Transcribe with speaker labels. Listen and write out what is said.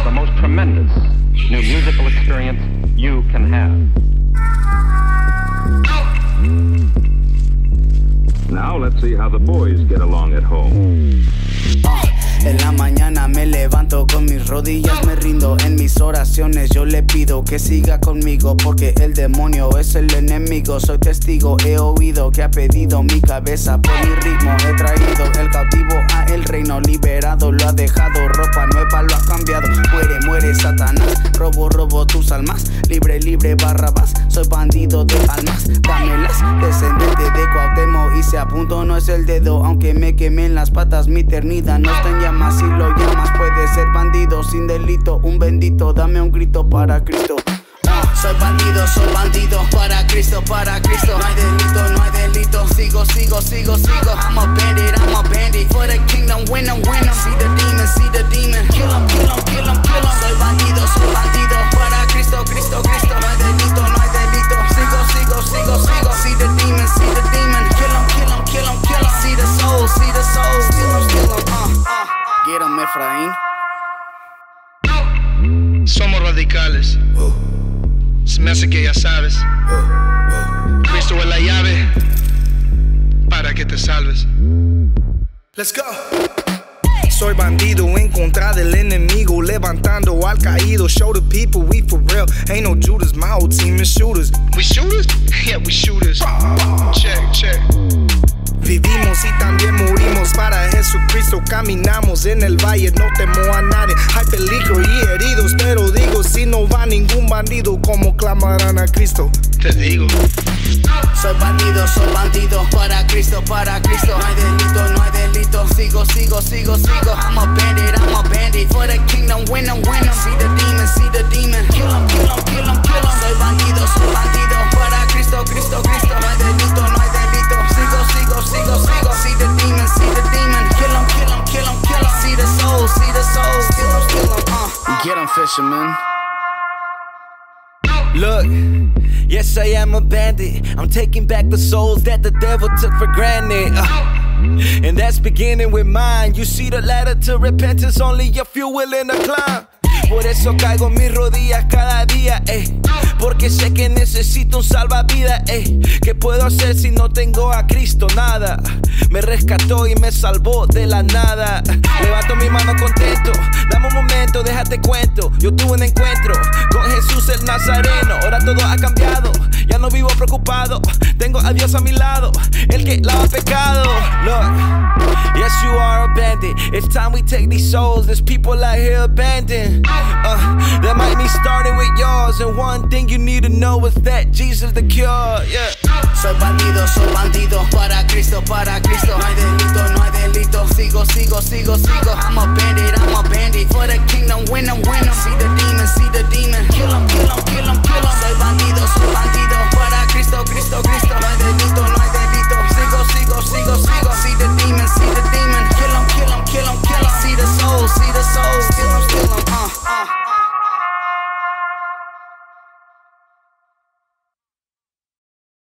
Speaker 1: the most tremendous new musical experience you can have.
Speaker 2: Now let's see how the boys get along at home.
Speaker 3: En la mañana me levanto con mis rodillas, me rindo en mis oraciones. Yo le pido que siga conmigo porque el demonio es el enemigo. Soy testigo, he oído que ha pedido mi cabeza. Por mi ritmo he traído el cautivo a el reino. Liberado lo ha dejado, ropa nueva lo ha cambiado. Muere, muere Satanás, robo, robo tus almas. Libre, libre Barrabás, soy bandido de almas. Dámelas, descendente de Cuauhtémoc. Y si a punto no es el dedo, aunque me quemen las patas, mi eternidad no está en llamas. Si lo llamas puede ser bandido sin delito. Un bendito, dame un grito para Cristo. Soy bandido para Cristo, para Cristo. No hay delito, no hay delito. Sigo, sigo, sigo, sigo. I'm a bandit for the kingdom, win 'em, win 'em. See the demon, kill 'em, kill 'em, kill 'em, kill 'em. Soy bandido para Cristo, Cristo, Cristo. No hay delito, no hay delito. Sigo, sigo, sigo, sigo. See the demon, kill 'em, kill 'em, kill 'em, kill 'em. See the soul, steal 'em, steal 'em. Get 'em, Efraín.
Speaker 4: Somos radicales. Se me hace que ya sabes. Cristo es la llave para que te salves. Let's go. Soy bandido en contra del enemigo, levantando al caído. Show the people we for real. Ain't no Judas, my whole team is shooters. We shooters? Yeah, we shooters. Check, check. Vivimos y también morimos para Jesucristo. Caminamos en el valle, no temo a nadie. Hay peligro y heridos, pero digo, si no va ningún bandido, ¿cómo clamarán a Cristo? Te digo. Soy bandido para Cristo, para Cristo. No hay delito, no hay delito. Sigo, sigo, sigo, sigo. I'm a bandit for the kingdom, win 'em, win 'em. See the demon, kill 'em, kill 'em, kill 'em, kill 'em. Soy bandido para Cristo, Cristo, Cristo. No hay delito, no hay delito. Sigo, sigo, sigo, sigo. See the demon, kill 'em, kill 'em, kill 'em, kill 'em. See the soul, steal 'em, steal 'em.
Speaker 3: Get 'em, fisherman.
Speaker 5: Look, yes I am a bandit. I'm taking back the souls that the devil took for granted. And that's beginning with mine. You see the ladder to repentance, only a few willing to climb. Por eso caigo en mis rodillas cada día, porque sé que necesito un salvavidas, ¿Qué puedo hacer si no tengo a Cristo? Nada. Me rescató y me salvó de la nada. Levanto mi mano contento. Dame un momento, déjate cuento. Yo tuve un encuentro con Jesús el Nazareno. Ahora todo ha cambiado. Ya no vivo preocupado. Tengo a Dios a mi lado, el que lava pecado. Look, yes you are a bandit. It's time we take these souls. There's people out here abandoned. That might be starting with yours. And one thing you need to know is that Jesus the cure, yeah.
Speaker 3: Soy bandido para Cristo, para Cristo. No hay delito, no hay delito. Sigo, sigo, sigo, sigo. I'm a bandit for the kingdom, win 'em, win 'em. See the demon,